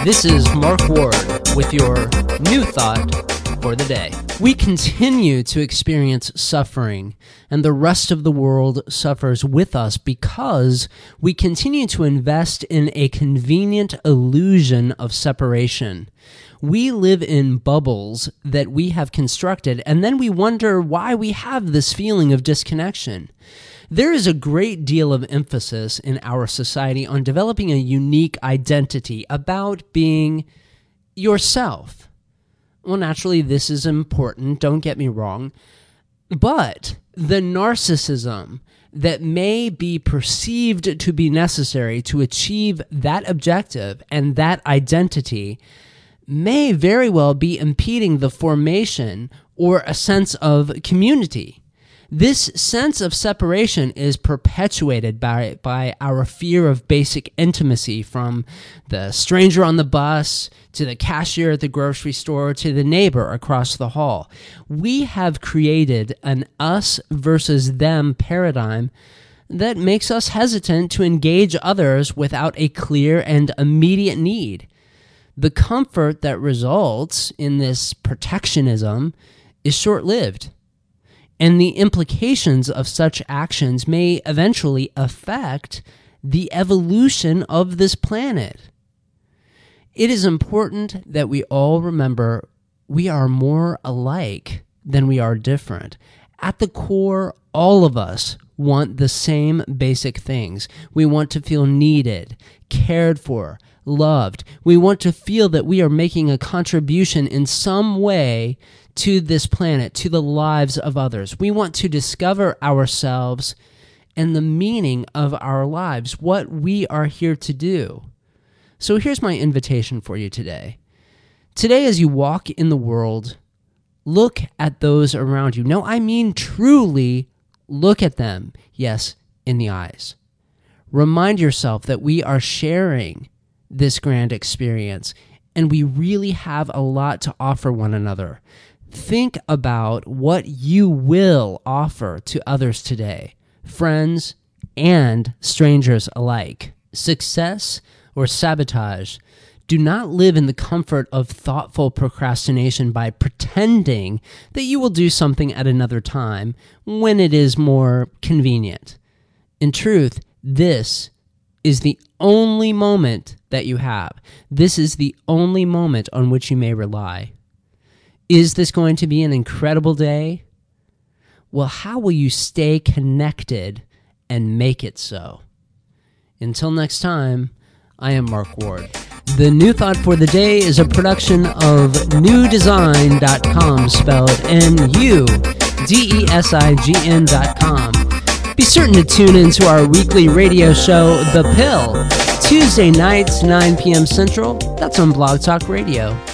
This is Mark Ward with your new thought for the day. We continue to experience suffering, and the rest of the world suffers with us because we continue to invest in a convenient illusion of separation. We live in bubbles that we have constructed, and then we wonder why we have this feeling of disconnection. There is a great deal of emphasis in our society on developing a unique identity about being yourself. Well, naturally, this is important, don't get me wrong, but the narcissism that may be perceived to be necessary to achieve that objective and that identity may very well be impeding the formation or a sense of community. This sense of separation is perpetuated by our fear of basic intimacy, from the stranger on the bus to the cashier at the grocery store to the neighbor across the hall. We have created an us versus them paradigm that makes us hesitant to engage others without a clear and immediate need. The comfort that results in this protectionism is short-lived, and the implications of such actions may eventually affect the evolution of this planet. It is important that we all remember we are more alike than we are different. At the core, all of us want the same basic things. We want to feel needed, cared for, loved. We want to feel that we are making a contribution in some way to this planet, to the lives of others. We want to discover ourselves and the meaning of our lives, what we are here to do. So here's my invitation for you today. Today, as you walk in the world, look at those around you. No, I mean truly look at them, yes, in the eyes. Remind yourself that we are sharing this grand experience, and we really have a lot to offer one another. Think about what you will offer to others today, friends and strangers alike. Success or sabotage. Do not live in the comfort of thoughtful procrastination by pretending that you will do something at another time when it is more convenient. In truth, this is the only moment that you have. This is the only moment on which you may rely. Is this going to be an incredible day? Well, how will you stay connected and make it so? Until next time, I am Mark Ward. The New Thought for the Day is a production of newdesign.com, spelled NUDESIGN.com. Be certain to tune into our weekly radio show, The Pill, Tuesday nights, 9 p.m. Central. That's on Blog Talk Radio.